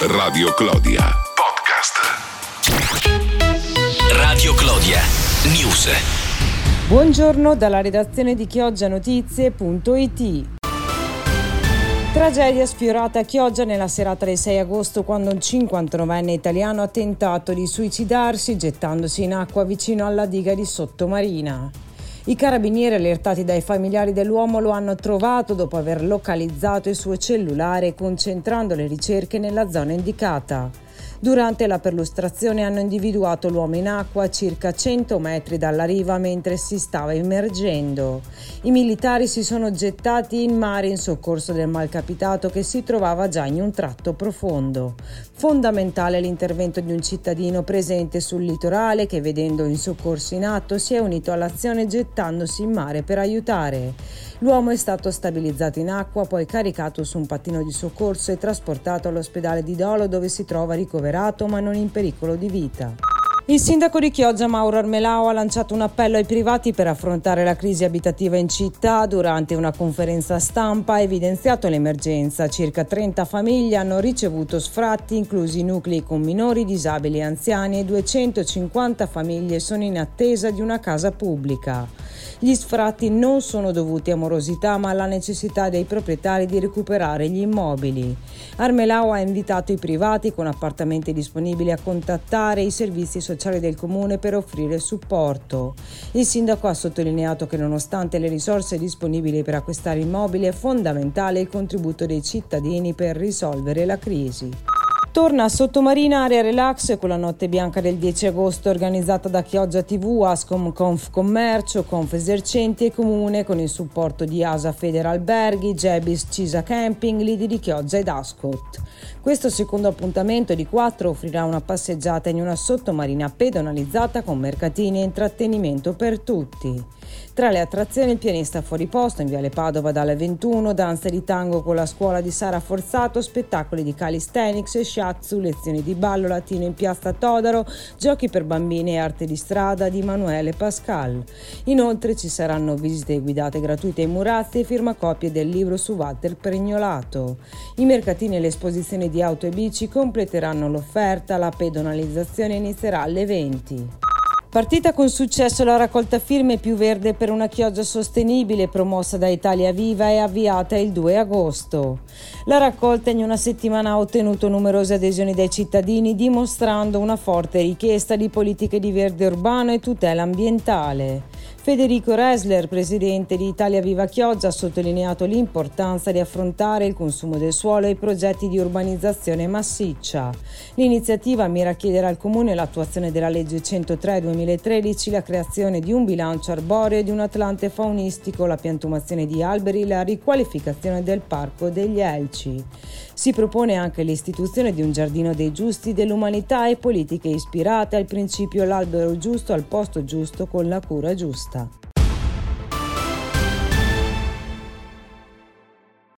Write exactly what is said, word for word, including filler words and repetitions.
Radio Clodia Podcast. Radio Clodia News. Buongiorno dalla redazione di chioggia notizie punto it. Tragedia sfiorata a Chioggia nella serata del sei agosto, quando un cinquantanovenne italiano ha tentato di suicidarsi gettandosi in acqua vicino alla diga di Sottomarina. I carabinieri, allertati dai familiari dell'uomo, lo hanno trovato dopo aver localizzato il suo cellulare, concentrando le ricerche nella zona indicata. Durante la perlustrazione hanno individuato l'uomo in acqua a circa cento metri dalla riva mentre si stava immergendo. I militari si sono gettati in mare in soccorso del malcapitato, che si trovava già in un tratto profondo. Fondamentale l'intervento di un cittadino presente sul litorale che, vedendo il soccorso in atto, si è unito all'azione gettandosi in mare per aiutare. L'uomo è stato stabilizzato in acqua, poi caricato su un pattino di soccorso e trasportato all'ospedale di Dolo, dove si trova ricoverato ma non in pericolo di vita. Il sindaco di Chioggia, Mauro Armelao, ha lanciato un appello ai privati per affrontare la crisi abitativa in città. Durante una conferenza stampa ha evidenziato l'emergenza. Circa trenta famiglie hanno ricevuto sfratti, inclusi nuclei con minori, disabili e anziani, e duecentocinquanta famiglie sono in attesa di una casa pubblica. Gli sfratti non sono dovuti a morosità, ma alla necessità dei proprietari di recuperare gli immobili. Armelao ha invitato i privati con appartamenti disponibili a contattare i servizi sociali del comune per offrire supporto. Il sindaco ha sottolineato che, nonostante le risorse disponibili per acquistare immobili, è fondamentale il contributo dei cittadini per risolvere la crisi. Torna a Sottomarina Area Relax con la Notte Bianca del dieci agosto, organizzata da Chioggia tivù, Ascom Confcommercio, Confesercenti e Comune, con il supporto di Asa Federalberghi, Gebis Cisa Camping, Lidi di Chioggia ed Ascot. Questo secondo appuntamento di quattro offrirà una passeggiata in una sottomarina pedonalizzata con mercatini e intrattenimento per tutti. Tra le attrazioni, il pianista fuori posto in Viale Padova dalle ventuno, danze di tango con la scuola di Sara Forzato, spettacoli di calisthenics e shiatsu, lezioni di ballo latino in Piazza Todaro, giochi per bambini e arte di strada di Emanuele Pascal. Inoltre ci saranno visite guidate gratuite ai Murazzi e firmacopie del libro su Walter Pregnolato. I mercatini e le esposizioni di auto e bici completeranno l'offerta. La pedonalizzazione inizierà alle venti. Partita con successo la raccolta firme Più Verde per una Chioggia sostenibile, promossa da Italia Viva e avviata il due agosto. La raccolta in una settimana ha ottenuto numerose adesioni dai cittadini, dimostrando una forte richiesta di politiche di verde urbano e tutela ambientale. Federico Resler, presidente di Italia Viva Chioggia, ha sottolineato l'importanza di affrontare il consumo del suolo e i progetti di urbanizzazione massiccia. L'iniziativa mira a chiedere al Comune l'attuazione della legge centotré duemilatredici, la creazione di un bilancio arboreo e di un atlante faunistico, la piantumazione di alberi e la riqualificazione del Parco degli Elci. Si propone anche l'istituzione di un giardino dei giusti dell'umanità e politiche ispirate al principio l'albero giusto al posto giusto con la cura giusta.